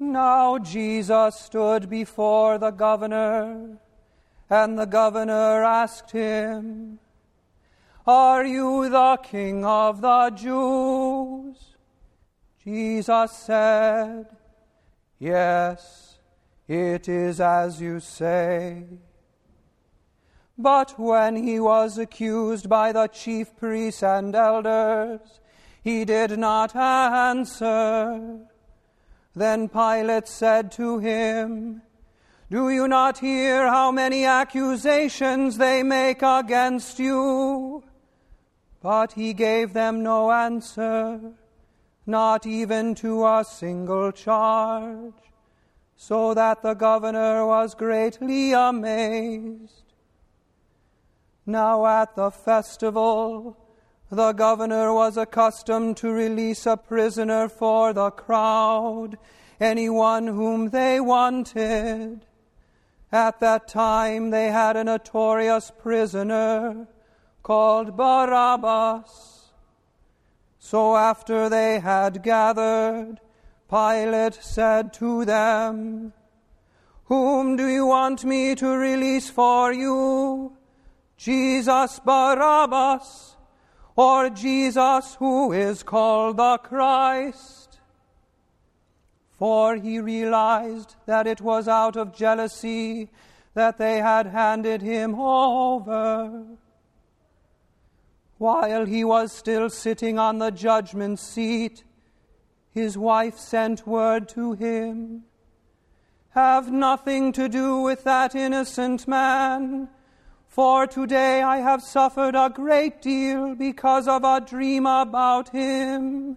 Now Jesus stood before the governor, and the governor asked him, "Are you the King of the Jews?" Jesus said, "Yes, it is as you say." But when he was accused by the chief priests and elders, he did not answer. Then Pilate said to him, "Do you not hear how many accusations they make against you?" But he gave them no answer, not even to a single charge, so that the governor was greatly amazed. Now at the festival, the governor was accustomed to release a prisoner for the crowd, anyone whom they wanted. At that time they had a notorious prisoner called Barabbas. So after they had gathered, Pilate said to them, "Whom do you want me to release for you? Jesus Barabbas, or Jesus who is called the Christ?" For he realized that it was out of jealousy that they had handed him over. While he was still sitting on the judgment seat, his wife sent word to him, "Have nothing to do with that innocent man, for today I have suffered a great deal because of a dream about him."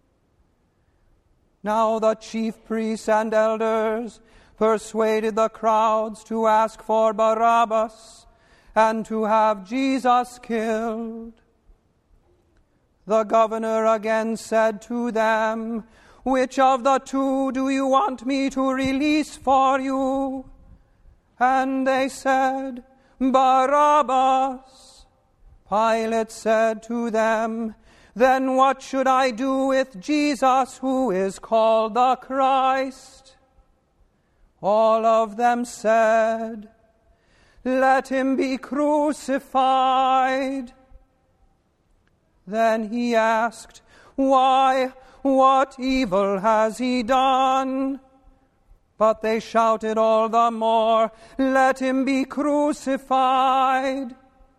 Now the chief priests and elders persuaded the crowds to ask for Barabbas and to have Jesus killed. The governor again said to them, "Which of the two do you want me to release for you?" And they said, "Barabbas." Pilate said to them, "Then what should I do with Jesus who is called the Christ?" All of them said, "Let him be crucified." Then he asked, "Why, what evil has he done?" But they shouted all the more, "Let him be crucified."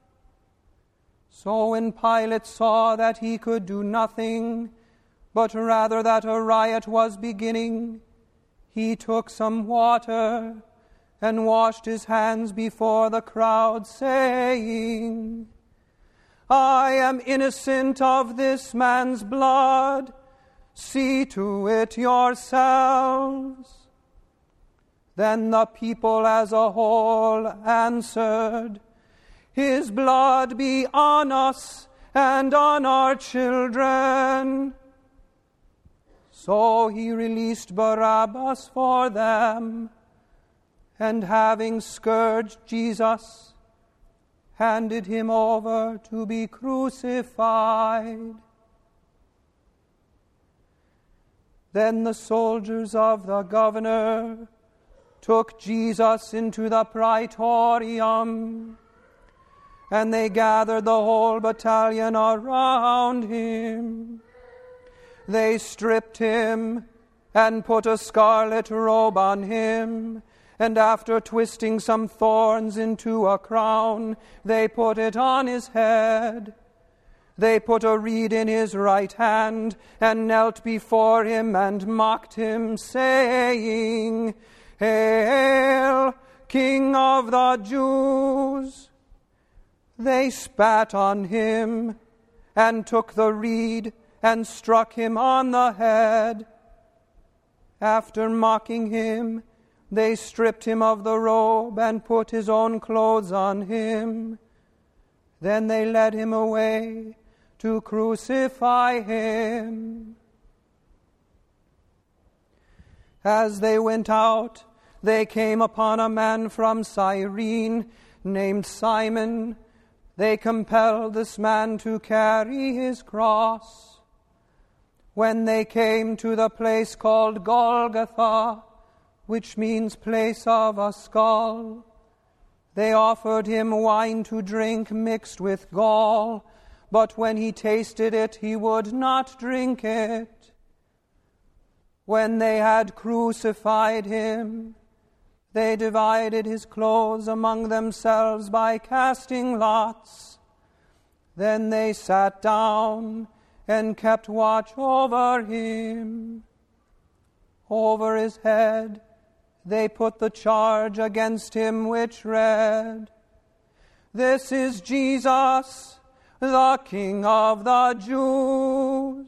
So when Pilate saw that he could do nothing, but rather that a riot was beginning, he took some water and washed his hands before the crowd, saying, "I am innocent of this man's blood. See to it yourselves." Then the people as a whole answered, "His blood be on us and on our children." So he released Barabbas for them, and having scourged Jesus, handed him over to be crucified. Then the soldiers of the governor took Jesus into the praetorium, and they gathered the whole battalion around him. They stripped him and put a scarlet robe on him, and after twisting some thorns into a crown, they put it on his head. They put a reed in his right hand and knelt before him and mocked him, saying, "Hail, King of the Jews!" They spat on him and took the reed and struck him on the head. After mocking him, they stripped him of the robe and put his own clothes on him. Then they led him away to crucify him. As they went out, they came upon a man from Cyrene named Simon. They compelled this man to carry his cross. When they came to the place called Golgotha, which means place of a skull, they offered him wine to drink mixed with gall, but when he tasted it, he would not drink it. When they had crucified him, they divided his clothes among themselves by casting lots. Then they sat down and kept watch over him. Over his head they put the charge against him which read, "This is Jesus, the King of the Jews."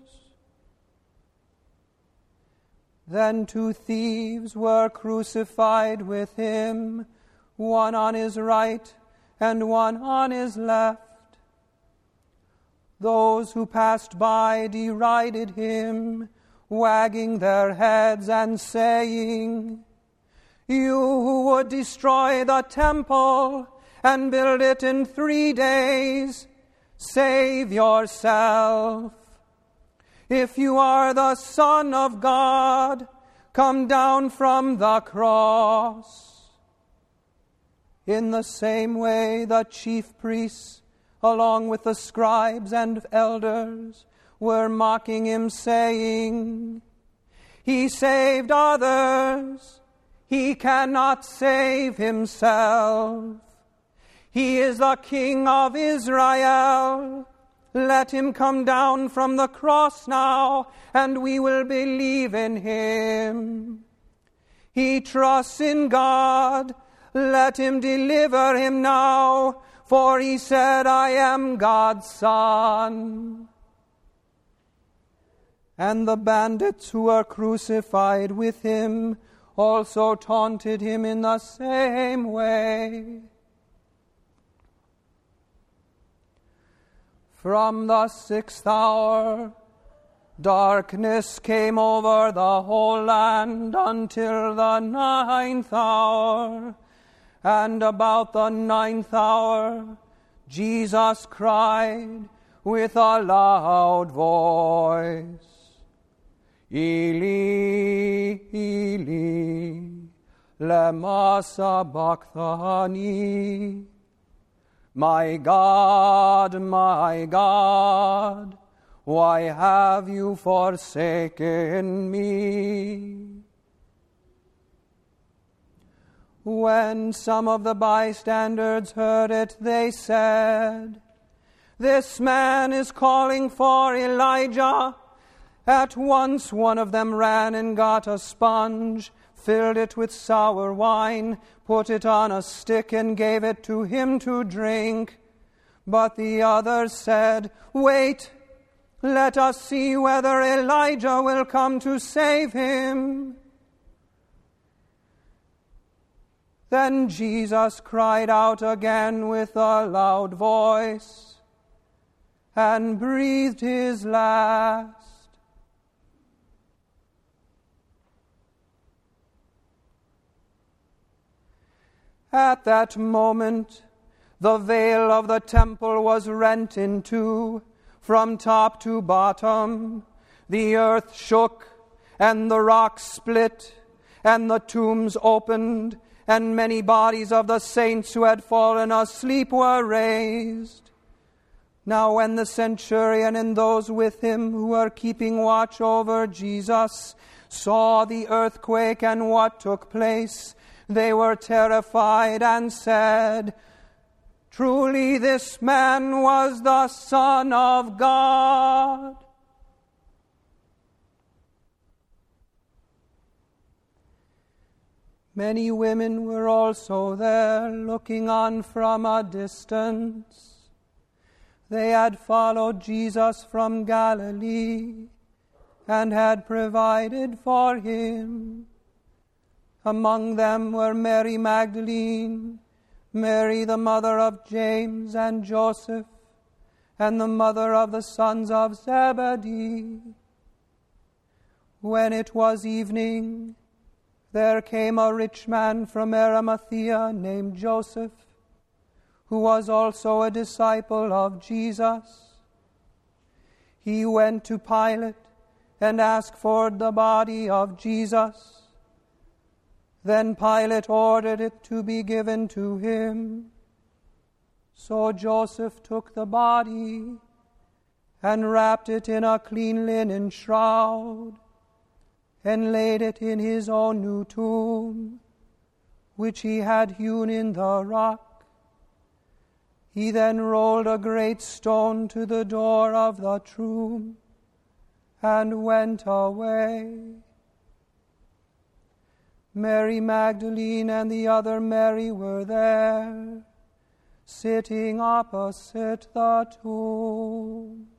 Then 2 thieves were crucified with him, one on his right and one on his left. Those who passed by derided him, wagging their heads and saying, "You who would destroy the temple and build it in 3 days, save yourself. If you are the Son of God, come down from the cross." In the same way, the chief priests, along with the scribes and elders, were mocking him, saying, "He saved others. He cannot save himself. He is the King of Israel. Let him come down from the cross now, and we will believe in him. He trusts in God. Let him deliver him now, for he said, 'I am God's Son.'" And the bandits who were crucified with him also taunted him in the same way. From the 6th hour, darkness came over the whole land until the 9th hour. And about the 9th hour, Jesus cried with a loud voice, "Eli, Eli, lema sabachthani? My God, why have you forsaken me?" When some of the bystanders heard it, they said, "This man is calling for Elijah." At once one of them ran and got a sponge, filled it with sour wine, put it on a stick, and gave it to him to drink. But the others said, "Wait, let us see whether Elijah will come to save him." Then Jesus cried out again with a loud voice and breathed his last. At that moment, the veil of the temple was rent in two, from top to bottom. The earth shook, and the rocks split, and the tombs opened, and many bodies of the saints who had fallen asleep were raised. Now when the centurion and those with him who were keeping watch over Jesus saw the earthquake and what took place, they were terrified and said, "Truly this man was the Son of God." Many women were also there, looking on from a distance. They had followed Jesus from Galilee and had provided for him. Among them were Mary Magdalene, Mary the mother of James and Joseph, and the mother of the sons of Zebedee. When it was evening, there came a rich man from Arimathea named Joseph, who was also a disciple of Jesus. He went to Pilate and ask for the body of Jesus. Then Pilate ordered it to be given to him. So Joseph took the body and wrapped it in a clean linen shroud and laid it in his own new tomb, which he had hewn in the rock. He then rolled a great stone to the door of the tomb and went away. Mary Magdalene and the other Mary were there, sitting opposite the tomb.